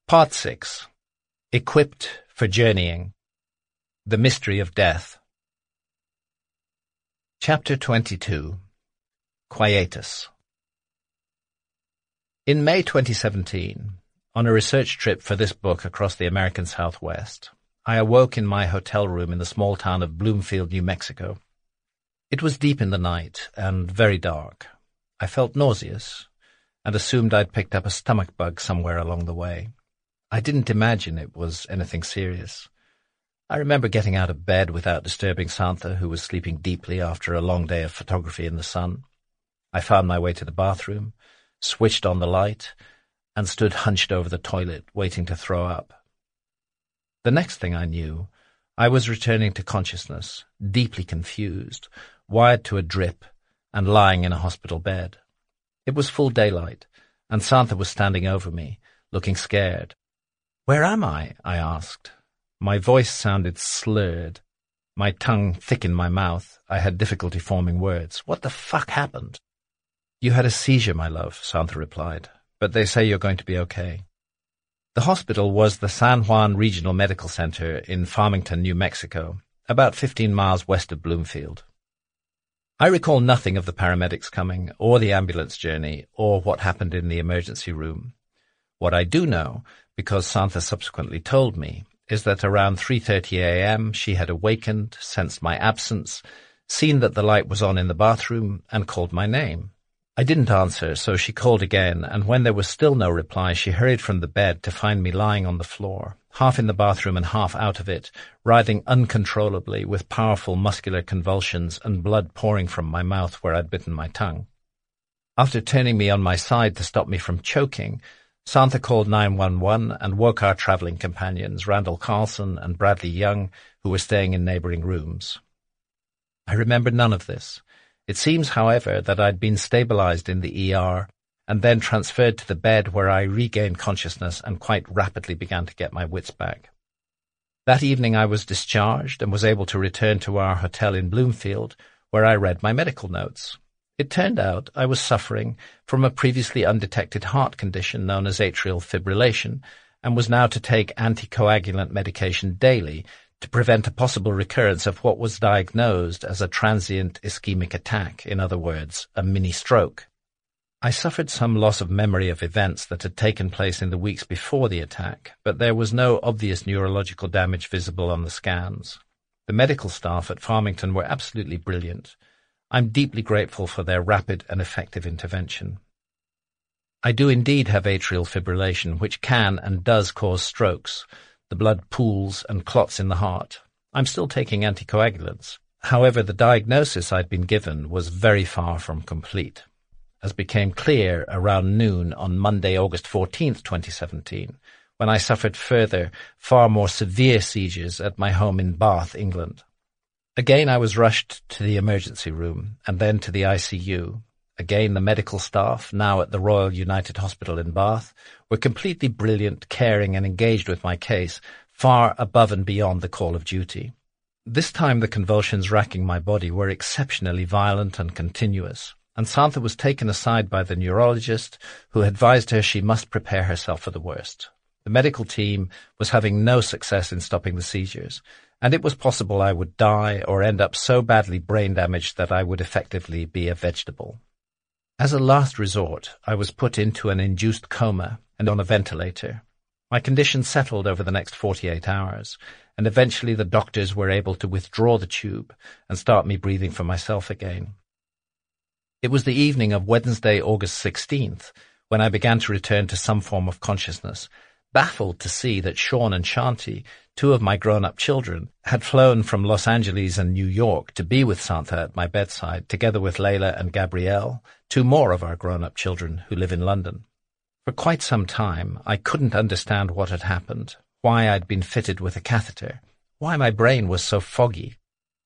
Part 6. Equipped for Journeying. The Mystery of Death. Chapter 22. Quietus. In May 2017, on a research trip for this book across the American Southwest, I awoke in my hotel room in the small town of Bloomfield, New Mexico. It was deep in the night and very dark. I felt nauseous and assumed I'd picked up a stomach bug somewhere along the way. I didn't imagine it was anything serious. I remember getting out of bed without disturbing Santha, who was sleeping deeply after a long day of photography in the sun. I found my way to the bathroom, switched on the light, and stood hunched over the toilet, waiting to throw up. The next thing I knew, I was returning to consciousness, deeply confused, wired to a drip, and lying in a hospital bed. It was full daylight, and Santha was standing over me, looking scared. "Where am I?" I asked. My voice sounded slurred. My tongue thick in my mouth. I had difficulty forming words. "What the fuck happened?" "You had a seizure, my love," Santha replied, "but they say you're going to be okay." The hospital was the San Juan Regional Medical Center in Farmington, New Mexico, about 15 miles west of Bloomfield. I recall nothing of the paramedics coming, or the ambulance journey, or what happened in the emergency room. What I do know, because Santha subsequently told me, is that around 3:30 a.m. she had awakened, sensed my absence, seen that the light was on in the bathroom, and called my name. I didn't answer, so she called again, and when there was still no reply, she hurried from the bed to find me lying on the floor, half in the bathroom and half out of it, writhing uncontrollably with powerful muscular convulsions and blood pouring from my mouth where I'd bitten my tongue. After turning me on my side to stop me from choking, Santha called 911 and woke our traveling companions, Randall Carlson and Bradley Young, who were staying in neighboring rooms. I remember none of this. It seems, however, that I'd been stabilized in the ER and then transferred to the bed where I regained consciousness and quite rapidly began to get my wits back. That evening I was discharged and was able to return to our hotel in Bloomfield, where I read my medical notes. It turned out I was suffering from a previously undetected heart condition known as atrial fibrillation and was now to take anticoagulant medication daily to prevent a possible recurrence of what was diagnosed as a transient ischemic attack, in other words, a mini-stroke. I suffered some loss of memory of events that had taken place in the weeks before the attack, but there was no obvious neurological damage visible on the scans. The medical staff at Farmington were absolutely brilliant. I'm deeply grateful for their rapid and effective intervention. I do indeed have atrial fibrillation, which can and does cause strokes. The blood pools and clots in the heart. I'm still taking anticoagulants. However, the diagnosis I'd been given was very far from complete, as became clear around noon on Monday, August 14th, 2017, when I suffered further, far more severe seizures at my home in Bath, England. Again, I was rushed to the emergency room and then to the ICU. Again, the medical staff, now at the Royal United Hospital in Bath, were completely brilliant, caring and engaged with my case, far above and beyond the call of duty. This time the convulsions racking my body were exceptionally violent and continuous, and Santha was taken aside by the neurologist, who advised her she must prepare herself for the worst. The medical team was having no success in stopping the seizures, and it was possible I would die or end up so badly brain damaged that I would effectively be a vegetable. As a last resort, I was put into an induced coma and on a ventilator. My condition settled over the next 48 hours, and eventually the doctors were able to withdraw the tube and start me breathing for myself again. It was the evening of Wednesday, August 16th, when I began to return to some form of consciousness, baffled to see that Sean and Shanti, two of my grown-up children, had flown from Los Angeles and New York to be with Santha at my bedside, together with Layla and Gabrielle, two more of our grown-up children who live in London. For quite some time, I couldn't understand what had happened, why I'd been fitted with a catheter, why my brain was so foggy.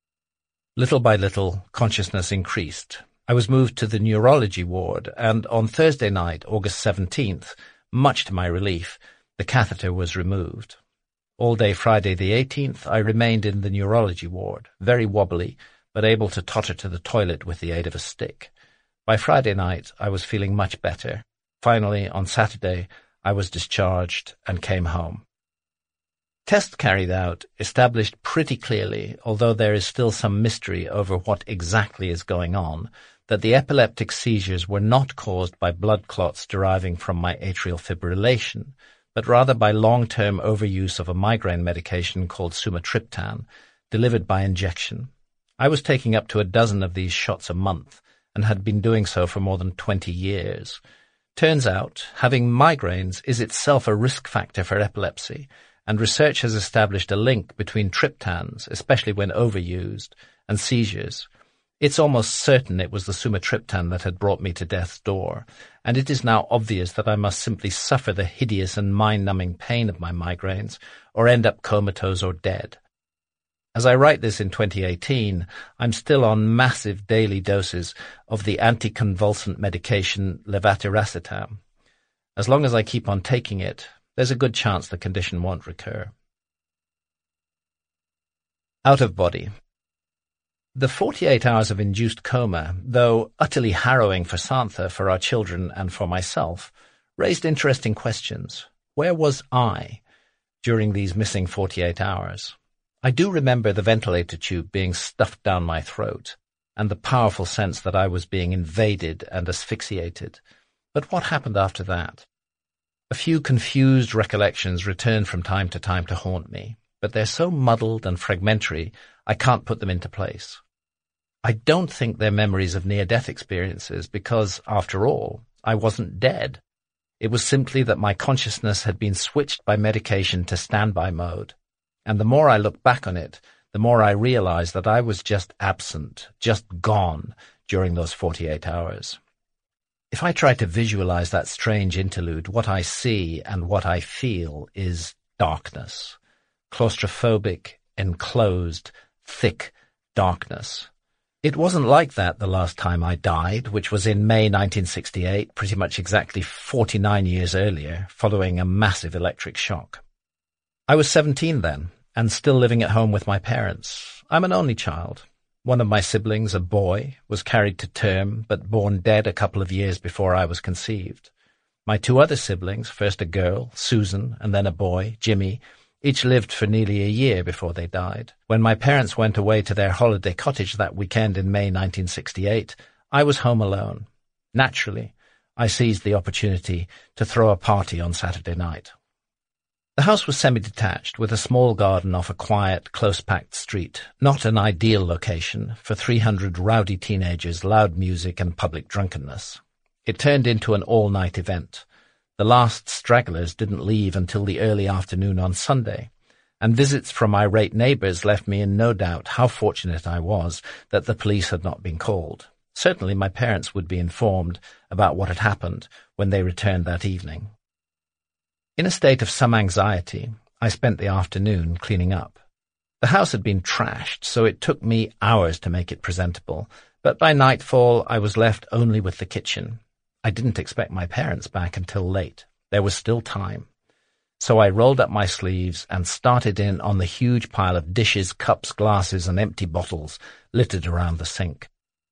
Little by little, consciousness increased. I was moved to the neurology ward, and on Thursday night, August 17th, much to my relief, the catheter was removed. All day Friday the 18th, I remained in the neurology ward, very wobbly, but able to totter to the toilet with the aid of a stick. By Friday night, I was feeling much better. Finally, on Saturday, I was discharged and came home. Tests carried out established pretty clearly, although there is still some mystery over what exactly is going on, that the epileptic seizures were not caused by blood clots deriving from my atrial fibrillation, but rather by long-term overuse of a migraine medication called sumatriptan, delivered by injection. I was taking up to a dozen of these shots a month, and had been doing so for more than 20 years. Turns out, having migraines is itself a risk factor for epilepsy, and research has established a link between triptans, especially when overused, and seizures. It's almost certain it was the sumatriptan that had brought me to death's door, and it is now obvious that I must simply suffer the hideous and mind-numbing pain of my migraines, or end up comatose or dead. As I write this in 2018, I'm still on massive daily doses of the anticonvulsant medication levetiracetam. As long as I keep on taking it, there's a good chance the condition won't recur. Out of body. The 48 hours of induced coma, though utterly harrowing for Santha, for our children, and for myself, raised interesting questions. Where was I during these missing 48 hours? I do remember the ventilator tube being stuffed down my throat, and the powerful sense that I was being invaded and asphyxiated. But what happened after that? A few confused recollections return from time to haunt me, but they're so muddled and fragmentary I can't put them into place. I don't think they're memories of near-death experiences because, after all, I wasn't dead. It was simply that my consciousness had been switched by medication to standby mode, and the more I look back on it, the more I realize that I was just absent, just gone, during those 48 hours. If I try to visualize that strange interlude, what I see and what I feel is darkness. Claustrophobic, enclosed, thick darkness. It wasn't like that the last time I died, which was in May 1968, pretty much exactly 49 years earlier, following a massive electric shock. I was 17 then, and still living at home with my parents. I'm an only child. One of my siblings, a boy, was carried to term, but born dead a couple of years before I was conceived. My two other siblings, first a girl, Susan, and then a boy, Jimmy, each lived for nearly a year before they died. When my parents went away to their holiday cottage that weekend in May 1968, I was home alone. Naturally, I seized the opportunity to throw a party on Saturday night. The house was semi-detached, with a small garden off a quiet, close-packed street, not an ideal location for 300 rowdy teenagers, loud music, and public drunkenness. It turned into an all-night event. The last stragglers didn't leave until the early afternoon on Sunday, and visits from irate neighbours left me in no doubt how fortunate I was that the police had not been called. Certainly my parents would be informed about what had happened when they returned that evening. In a state of some anxiety, I spent the afternoon cleaning up. The house had been trashed, so it took me hours to make it presentable, but by nightfall I was left only with the kitchen. I didn't expect my parents back until late. There was still time. So I rolled up my sleeves and started in on the huge pile of dishes, cups, glasses, and empty bottles littered around the sink.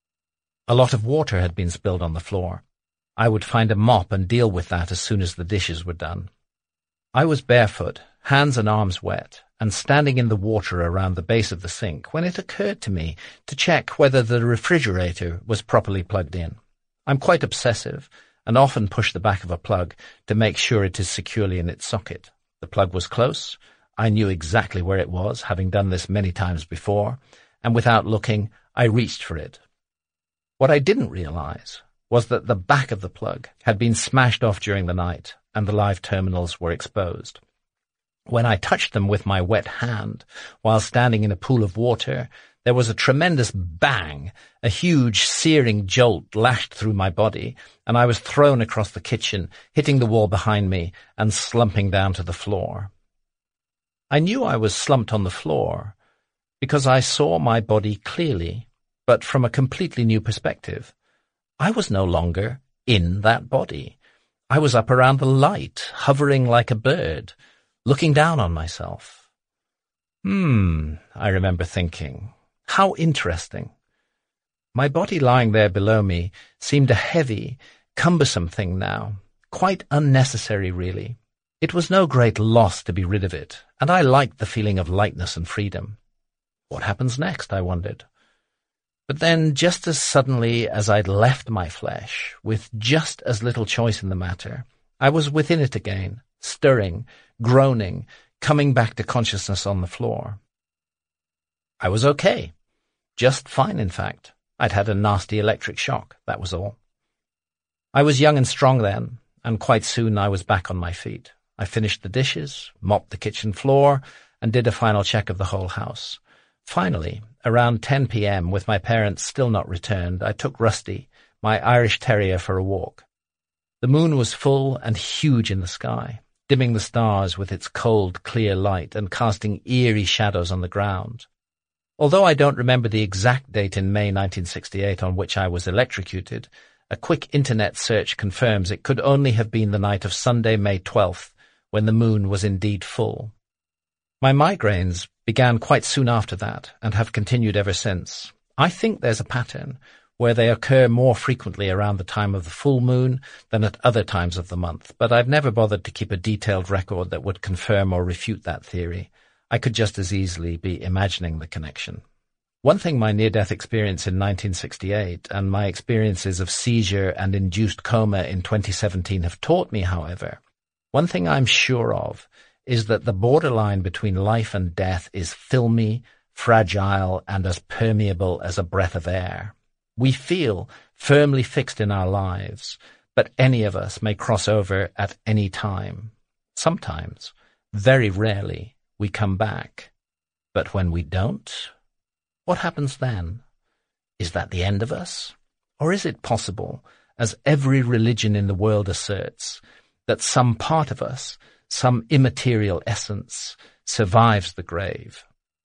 A lot of water had been spilled on the floor. I would find a mop and deal with that as soon as the dishes were done. I was barefoot, hands and arms wet, and standing in the water around the base of the sink when it occurred to me to check whether the refrigerator was properly plugged in. I'm quite obsessive and often push the back of a plug to make sure it is securely in its socket. The plug was close. I knew exactly where it was, having done this many times before, and without looking, I reached for it. What I didn't realize was that the back of the plug had been smashed off during the night, and the live terminals were exposed. When I touched them with my wet hand while standing in a pool of water, there was a tremendous bang. A huge, searing jolt lashed through my body, and I was thrown across the kitchen, hitting the wall behind me and slumping down to the floor. I knew I was slumped on the floor because I saw my body clearly, but from a completely new perspective. I was no longer in that body. I was up around the light, hovering like a bird, looking down on myself. I remember thinking, how interesting. My body lying there below me seemed a heavy, cumbersome thing now, Quite unnecessary, really. It was no great loss to be rid of it, and I liked the feeling of lightness and freedom. What happens next, I wondered. But then, just as suddenly as I'd left my flesh, with just as little choice in the matter, I was within it again, stirring, groaning, coming back to consciousness on the floor. I was okay. Just fine, in fact. I'd had a nasty electric shock, that was all. I was young and strong then, and quite soon I was back on my feet. I finished the dishes, mopped the kitchen floor, and did a final check of the whole house. Finally, around 10 p.m., with my parents still not returned, I took Rusty, my Irish terrier, for a walk. The moon was full and huge in the sky, dimming the stars with its cold, clear light and casting eerie shadows on the ground. Although I don't remember the exact date in May 1968 on which I was electrocuted, a quick internet search confirms it could only have been the night of Sunday, May 12th, when the moon was indeed full. My migraines began quite soon after that and have continued ever since. I think there's a pattern where they occur more frequently around the time of the full moon than at other times of the month, but I've never bothered to keep a detailed record that would confirm or refute that theory. I could just as easily be imagining the connection. One thing my near-death experience in 1968 and my experiences of seizure and induced coma in 2017 have taught me, however, one thing I'm sure of is that the borderline between life and death is filmy, fragile, and as permeable as a breath of air. We feel firmly fixed in our lives, but any of us may cross over at any time. Sometimes, very rarely, we come back. But when we don't, what happens then? Is that the end of us? Or is it possible, as every religion in the world asserts, that some part of us, some immaterial essence, survives the grave?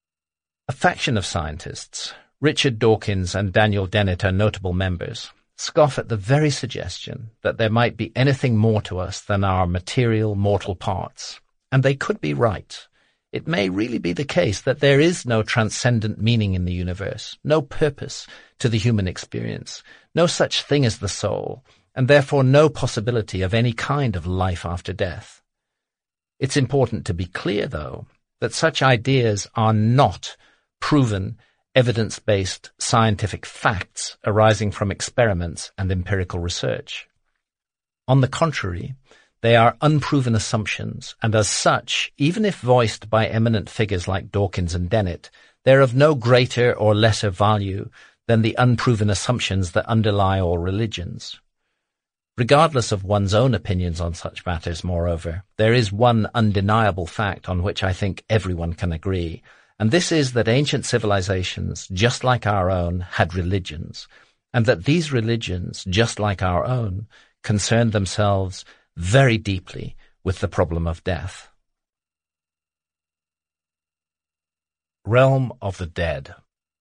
A faction of scientists, Richard Dawkins and Daniel Dennett are notable members, scoff at the very suggestion that there might be anything more to us than our material, mortal parts. And they could be right. It may really be the case that there is no transcendent meaning in the universe, no purpose to the human experience, no such thing as the soul, and therefore no possibility of any kind of life after death. It's important to be clear, though, that such ideas are not proven, evidence-based scientific facts arising from experiments and empirical research. On the contrary, they are unproven assumptions, and as such, even if voiced by eminent figures like Dawkins and Dennett, they're of no greater or lesser value than the unproven assumptions that underlie all religions. Regardless of one's own opinions on such matters, moreover, there is one undeniable fact on which I think everyone can agree, and this is that ancient civilizations, just like our own, had religions, and that these religions, just like our own, concerned themselves very deeply with the problem of death. Realm of the Dead.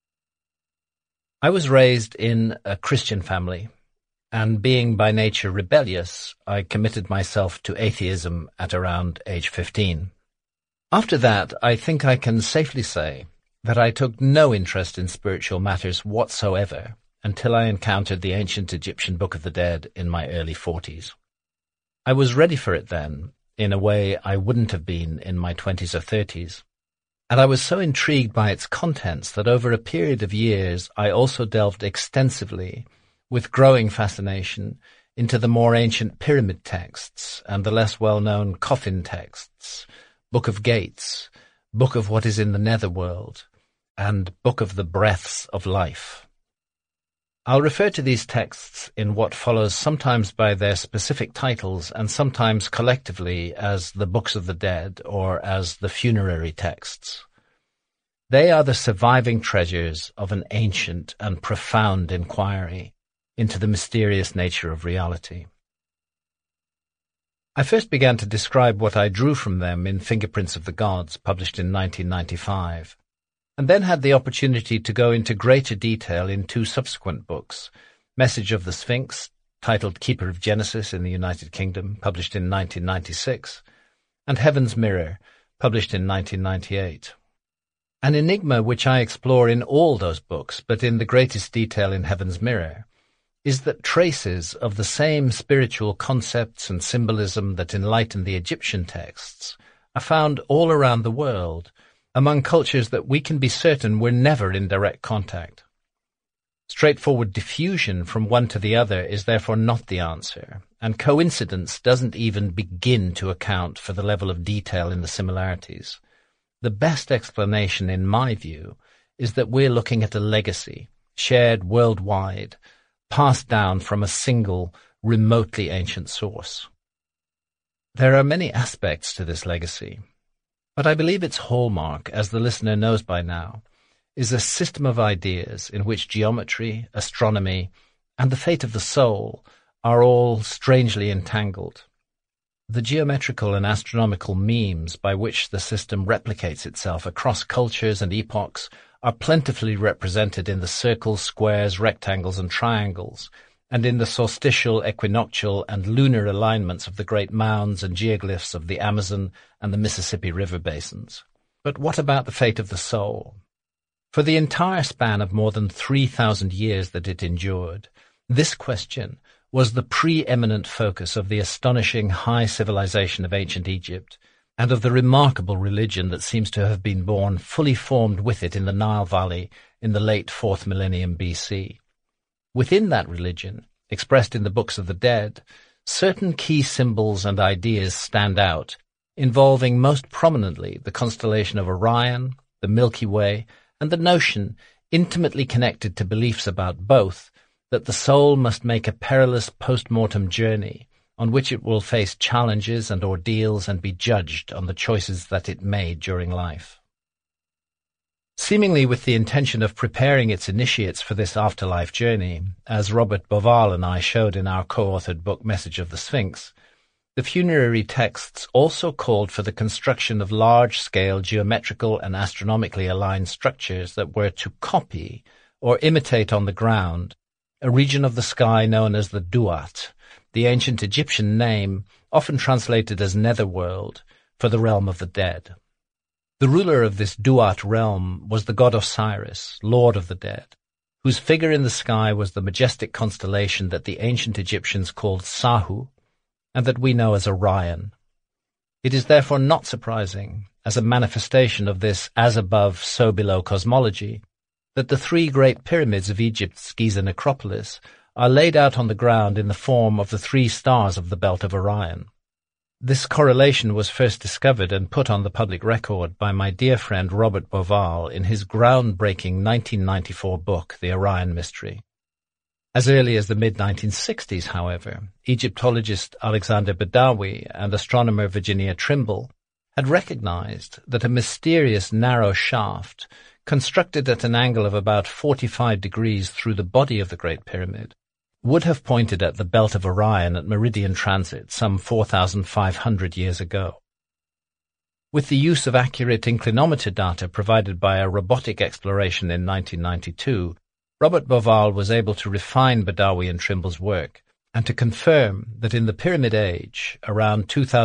I was raised in a Christian family, and being by nature rebellious, I committed myself to atheism at around age 15. After that, I think I can safely say that I took no interest in spiritual matters whatsoever until I encountered the ancient Egyptian Book of the Dead in my early 40s. I was ready for it then, in a way I wouldn't have been in my 20s or 30s, and I was so intrigued by its contents that over a period of years I also delved extensively, with growing fascination, into the more ancient pyramid texts and the less well-known coffin texts, Book of Gates, Book of What is in the Netherworld, and Book of the Breaths of Life. I'll refer to these texts in what follows sometimes by their specific titles and sometimes collectively as the Books of the Dead or as the funerary texts. They are the surviving treasures of an ancient and profound inquiry into the mysterious nature of reality. I first began to describe what I drew from them in Fingerprints of the Gods, published in 1995. And then had the opportunity to go into greater detail in two subsequent books, Message of the Sphinx, titled Keeper of Genesis in the United Kingdom, published in 1996, and Heaven's Mirror, published in 1998. An enigma which I explore in all those books, but in the greatest detail in Heaven's Mirror, is that traces of the same spiritual concepts and symbolism that enlighten the Egyptian texts are found all around the world, among cultures that we can be certain were never in direct contact. Straightforward diffusion from one to the other is therefore not the answer, and coincidence doesn't even begin to account for the level of detail in the similarities. The best explanation, in my view, is that we're looking at a legacy, shared worldwide, passed down from a single, remotely ancient source. There are many aspects to this legacy, but I believe its hallmark, as the listener knows by now, is a system of ideas in which geometry, astronomy, and the fate of the soul are all strangely entangled. The geometrical and astronomical memes by which the system replicates itself across cultures and epochs are plentifully represented in the circles, squares, rectangles, and triangles, and in the solstitial, equinoctial, and lunar alignments of the great mounds and geoglyphs of the Amazon and the Mississippi River basins. But what about the fate of the soul? For the entire span of more than 3,000 years that it endured, this question was the preeminent focus of the astonishing high civilization of ancient Egypt, and of the remarkable religion that seems to have been born fully formed with it in the Nile Valley in the late 4th millennium BC. Within that religion, expressed in the books of the dead, certain key symbols and ideas stand out, involving most prominently the constellation of Orion, the Milky Way, and the notion, intimately connected to beliefs about both, that the soul must make a perilous post-mortem journey on which it will face challenges and ordeals and be judged on the choices that it made during life. Seemingly with the intention of preparing its initiates for this afterlife journey, as Robert Bauval and I showed in our co-authored book Message of the Sphinx, the funerary texts also called for the construction of large-scale geometrical and astronomically aligned structures that were to copy or imitate on the ground a region of the sky known as the Duat, the ancient Egyptian name often translated as netherworld for the realm of the dead. The ruler of this Duat realm was the god Osiris, lord of the dead, whose figure in the sky was the majestic constellation that the ancient Egyptians called Sahu, and that we know as Orion. It is therefore not surprising, as a manifestation of this as-above, so-below cosmology, that the three great pyramids of Egypt's Giza necropolis are laid out on the ground in the form of the three stars of the belt of Orion. This correlation was first discovered and put on the public record by my dear friend Robert Bauval in his groundbreaking 1994 book, The Orion Mystery. As early as the mid-1960s, however, Egyptologist Alexander Badawi and astronomer Virginia Trimble had recognized that a mysterious narrow shaft, constructed at an angle of about 45 degrees through the body of the Great Pyramid, would have pointed at the belt of Orion at meridian transit some 4,500 years ago. With the use of accurate inclinometer data provided by a robotic exploration in 1992, Robert Bauval was able to refine Badawi and Trimble's work and to confirm that in the Pyramid Age, around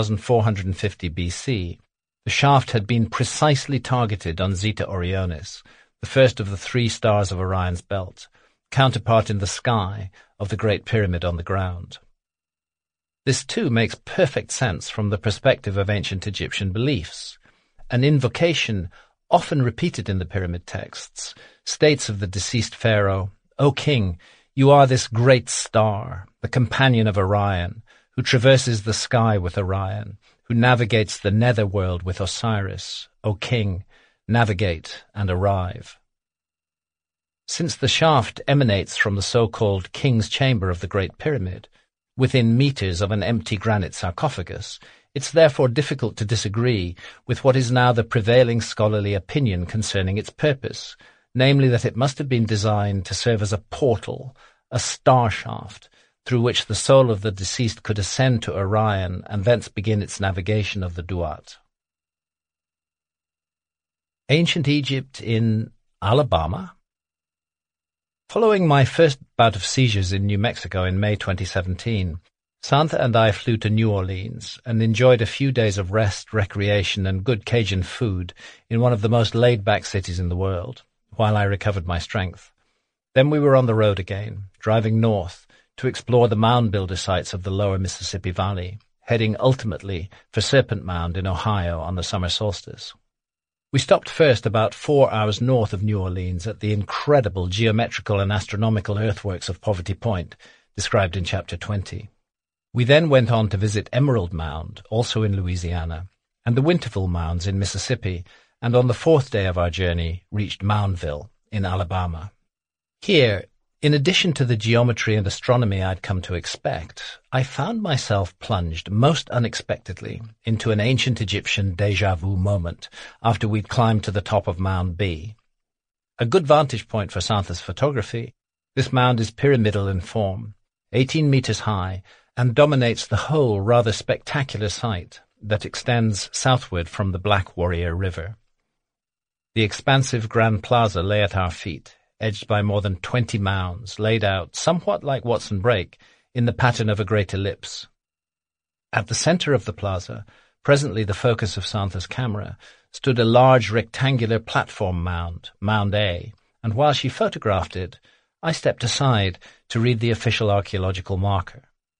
2450 BC, the shaft had been precisely targeted on Zeta Orionis, the first of the three stars of Orion's belt, counterpart in the sky of the Great Pyramid on the ground. This too makes perfect sense from the perspective of ancient Egyptian beliefs. An invocation, often repeated in the pyramid texts, states of the deceased pharaoh, "O king, you are this great star, the companion of Orion, who traverses the sky with Orion, who navigates the netherworld with Osiris. O king, navigate and arrive." Since the shaft emanates from the so-called King's Chamber of the Great Pyramid, within meters of an empty granite sarcophagus, it's therefore difficult to disagree with what is now the prevailing scholarly opinion concerning its purpose, namely that it must have been designed to serve as a portal, a star shaft, through which the soul of the deceased could ascend to Orion and thence begin its navigation of the Duat. Ancient Egypt in Alabama? Following my first bout of seizures in New Mexico in May 2017, Santa and I flew to New Orleans and enjoyed a few days of rest, recreation, and good Cajun food in one of the most laid-back cities in the world, while I recovered my strength. Then we were on the road again, driving north to explore the mound builder sites of the lower Mississippi Valley, heading ultimately for Serpent Mound in Ohio on the summer solstice. We stopped first about 4 hours north of New Orleans at the incredible geometrical and astronomical earthworks of Poverty Point, described in Chapter 20. We then went on to visit Emerald Mound, also in Louisiana, and the Winterville Mounds in Mississippi, and on the fourth day of our journey reached Moundville in Alabama. Here, in addition to the geometry and astronomy I'd come to expect, I found myself plunged most unexpectedly into an ancient Egyptian déjà vu moment after we'd climbed to the top of Mound B. A good vantage point for Santhas photography, this mound is pyramidal in form, 18 meters high, and dominates the whole rather spectacular site that extends southward from the Black Warrior River. The expansive Grand Plaza lay at our feet, edged by more than 20 mounds, laid out, somewhat like Watson Brake, in the pattern of a great ellipse. At the center of the plaza, presently the focus of Santhas' camera, stood a large rectangular platform mound, Mound A, and while she photographed it, I stepped aside to read the official archaeological marker.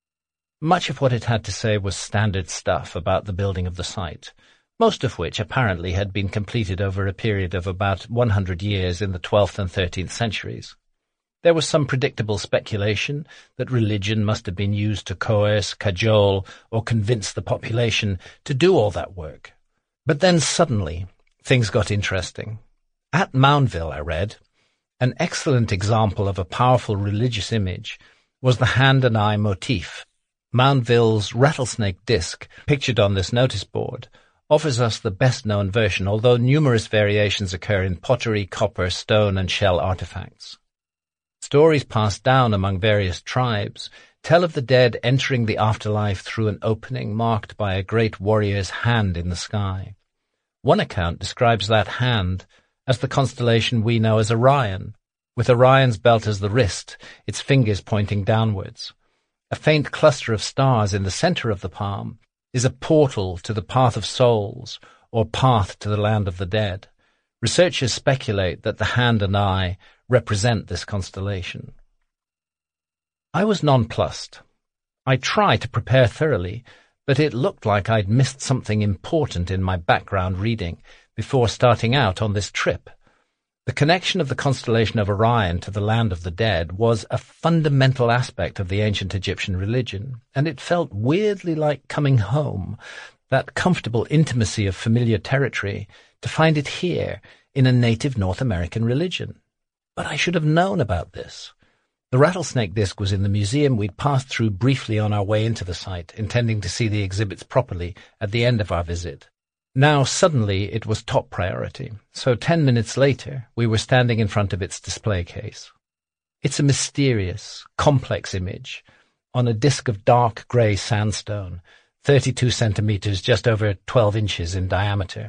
Much of what it had to say was standard stuff about the building of the site, most of which apparently had been completed over a period of about 100 years in the 12th and 13th centuries. There was some predictable speculation that religion must have been used to coerce, cajole, or convince the population to do all that work. But then suddenly, things got interesting. At Moundville, I read, an excellent example of a powerful religious image was the hand and eye motif. Moundville's rattlesnake disc, pictured on this notice board, offers us the best-known version, although numerous variations occur in pottery, copper, stone, and shell artifacts. Stories passed down among various tribes tell of the dead entering the afterlife through an opening marked by a great warrior's hand in the sky. One account describes that hand as the constellation we know as Orion, with Orion's belt as the wrist, its fingers pointing downwards. A faint cluster of stars in the center of the palm is a portal to the path of souls, or path to the land of the dead. Researchers speculate that the hand and eye represent this constellation. I was nonplussed. I tried to prepare thoroughly, but it looked like I'd missed something important in my background reading before starting out on this trip. The connection of the constellation of Orion to the land of the dead was a fundamental aspect of the ancient Egyptian religion, and it felt weirdly like coming home, that comfortable intimacy of familiar territory, to find it here in a native North American religion. But I should have known about this. The rattlesnake disc was in the museum we'd passed through briefly on our way into the site, intending to see the exhibits properly at the end of our visit. Now, suddenly, it was top priority, so 10 minutes later, we were standing in front of its display case. It's a mysterious, complex image on a disc of dark grey sandstone, 32 centimeters, just over 12 inches in diameter.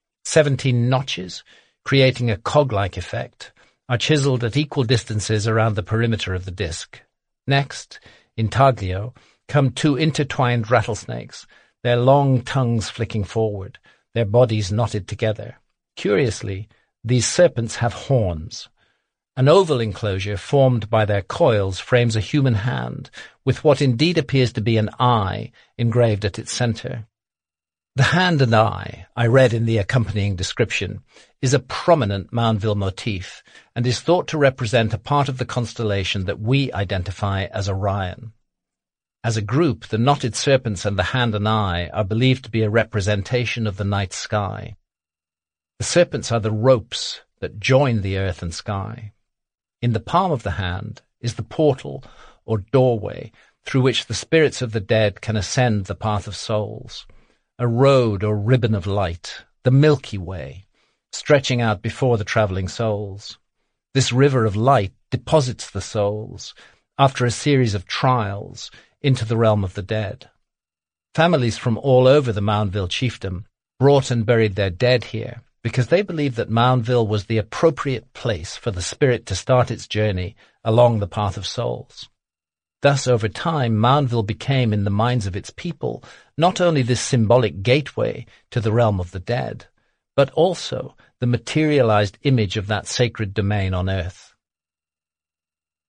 17 notches, creating a cog-like effect, are chiseled at equal distances around the perimeter of the disc. Next, intaglio, come 2 intertwined rattlesnakes, their long tongues flicking forward, their bodies knotted together. Curiously, these serpents have horns. An oval enclosure formed by their coils frames a human hand, with what indeed appears to be an eye engraved at its center. The hand and eye, I read in the accompanying description, is a prominent Moundville motif and is thought to represent a part of the constellation that we identify as Orion. As a group, the knotted serpents and the hand and eye are believed to be a representation of the night sky. The serpents are the ropes that join the earth and sky. In the palm of the hand is the portal or doorway through which the spirits of the dead can ascend the path of souls, a road or ribbon of light, the Milky Way, stretching out before the travelling souls. This river of light deposits the souls, after a series of trials, into the realm of the dead. Families from all over the Moundville chiefdom brought and buried their dead here because they believed that Moundville was the appropriate place for the spirit to start its journey along the path of souls. Thus, over time, Moundville became, in the minds of its people, not only this symbolic gateway to the realm of the dead, but also the materialized image of that sacred domain on earth.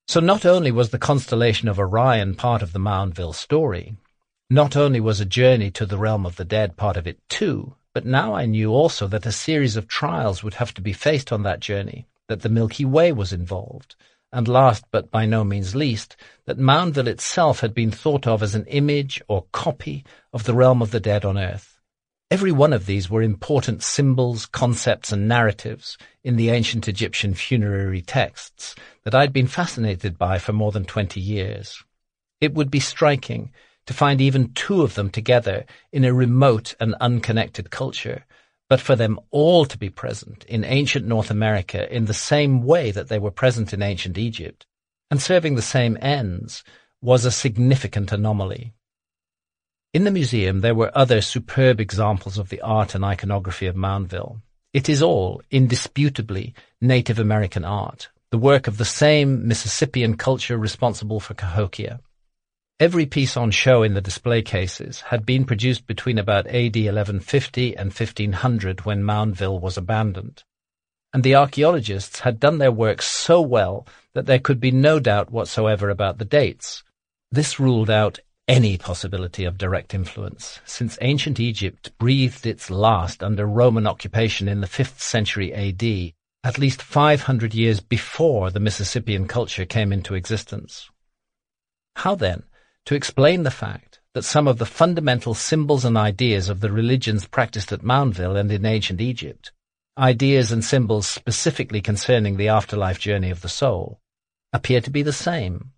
So not only was the constellation of Orion part of the Moundville story, not only was a journey to the realm of the dead part of it too, but now I knew also that a series of trials would have to be faced on that journey, that the Milky Way was involved, and last but by no means least, that Moundville itself had been thought of as an image or copy of the realm of the dead on Earth. Every one of these were important symbols, concepts, and narratives in the ancient Egyptian funerary texts that I'd been fascinated by for more than 20 years. It would be striking to find even two of them together in a remote and unconnected culture, but for them all to be present in ancient North America in the same way that they were present in ancient Egypt, and serving the same ends, was a significant anomaly. In the museum there were other superb examples of the art and iconography of Moundville. It is all, indisputably, Native American art, the work of the same Mississippian culture responsible for Cahokia. Every piece on show in the display cases had been produced between about AD 1150 and 1500 when Moundville was abandoned, and the archaeologists had done their work so well that there could be no doubt whatsoever about the dates. This ruled out any possibility of direct influence, since ancient Egypt breathed its last under Roman occupation in the 5th century AD, at least 500 years before the Mississippian culture came into existence. How then to explain the fact that some of the fundamental symbols and ideas of the religions practiced at Moundville and in ancient Egypt, ideas and symbols specifically concerning the afterlife journey of the soul, appear to be the same?